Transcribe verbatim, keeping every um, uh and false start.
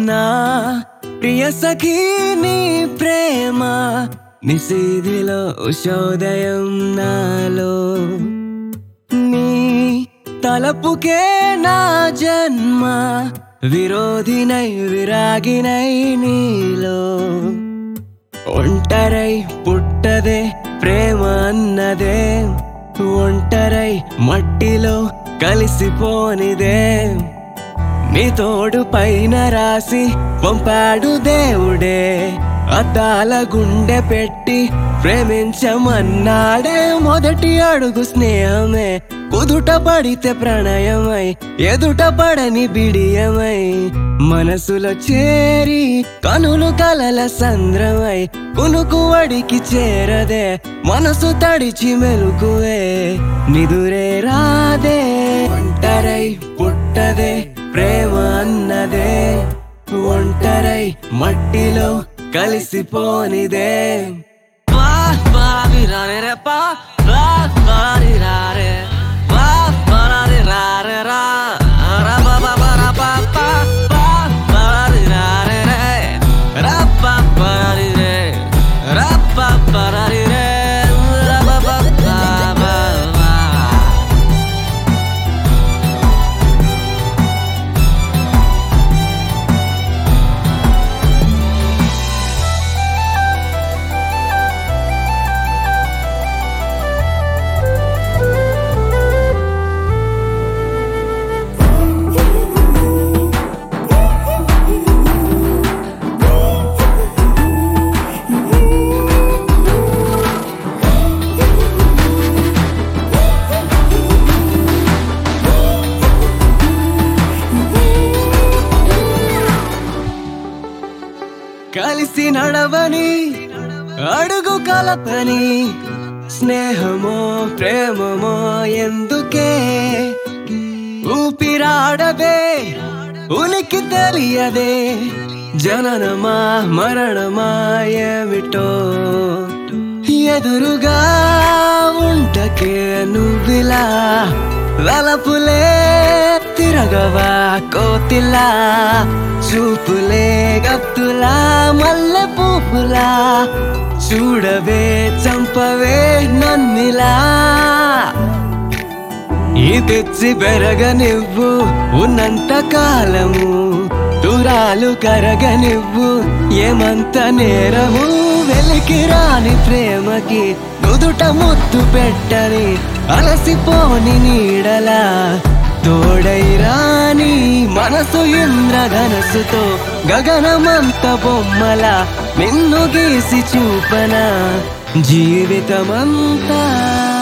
నా ప్రియ సఖీ నీ ప్రేమ నిశీధిలో ఉషోదయం నాలో నీ తలపుకే నా జన్మ విరోధినై విరాగినై నీలో ఒంటరై పుట్టదే ప్రేమ అన్నదే ఒంటరై మట్టిలో కలిసిపోనిదే నీ తోడు పైన రాసి పంపాడు దేవుడే అద్దాల గుండె పెట్టి ప్రేమించమన్నాడే మొదటి అడుగు స్నేహమే కుదుట పడితే ప్రణయమై ఎదుట పడని బిడియమై మనసులో చేరి కనులు కలల సంద్రమై కునుకు వడికి చేరదే మనసు తడిచి మెలుకువే నిదురే రాదే ఒంటరై పుట్టదే ప్రేమ అన్నదే ఒంటరై మట్టిలో కలిసిపోనిదే పా పారి రారే రే పా పా పారి రారే పా పారి రారే రా రా పా పా పా రా పా పా పా పారి రారే రే రా పా పారి రే రా పా పారి రే రా పా పా పా పా కలిసి నడవని అడుగు కలపని స్నేహమో ప్రేమమో ఎందుకే ఊపిరాడదే ఉనికి తెలియదే జననమా మరణమా ఏమిటో ఎదురుగా ఉంటకే నువ్విలా వలపులే తిరగవా కోతిలా చూపులే గత్తులా మల్లె పూపులా చూడవే చంపవే నన్నిలా ఈ తెచ్చి పెరగనివ్వు ఉన్నంత కాలము దూరాలు కరగనివ్వు ఏమంత నేరము వెలికి రాని ప్రేమకి నుదుట ముద్దు పెట్టని అలసిపోని నీడలా తోడై రాని మనసు ఇంద్రధనస్సుతో గగనమంత బొమ్మల నిన్ను గీసి చూపన జీవితమంతా